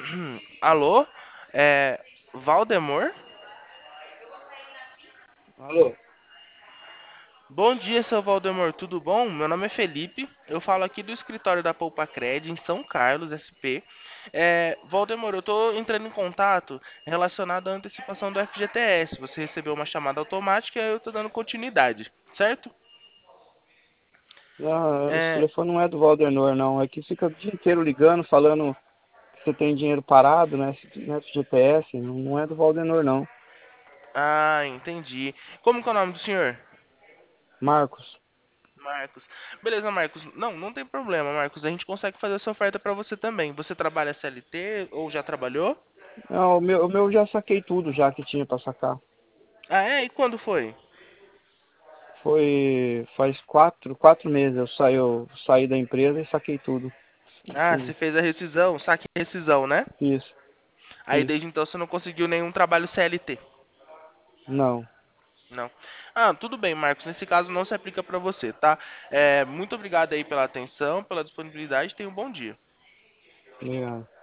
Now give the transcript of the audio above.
Alô? Valdemor? Alô? Bom dia, seu Valdemor, tudo bom? Meu nome é Felipe, eu falo aqui do escritório da Poupa Cred, em São Carlos, SP. Valdemor, eu estou entrando em contato relacionado à antecipação do FGTS. Você recebeu uma chamada automática e eu estou dando continuidade, certo? Não, esse É, telefone não é do Valdenor, não. É que fica o dia inteiro ligando, falando que você tem dinheiro parado, né? No FGTS. Não é do Valdenor, não. entendi. Como que é o nome do senhor? Marcos. Marcos. Beleza, Marcos. Não, não tem problema, Marcos. A gente consegue fazer essa oferta para você também. Você trabalha CLT ou já trabalhou? Não, o meu eu já saquei tudo já que tinha pra sacar. Ah, é? E quando foi? Foi faz quatro meses eu saí da empresa e saquei tudo. Ah, você Tudo. fez a rescisão, saque e rescisão, né? Isso, Aí isso. desde então você não conseguiu nenhum trabalho CLT. Não. Não. Ah, tudo bem, Marcos. Nesse caso não se aplica para você, tá? Muito obrigado aí pela atenção, pela disponibilidade. Tenha um bom dia. Obrigado.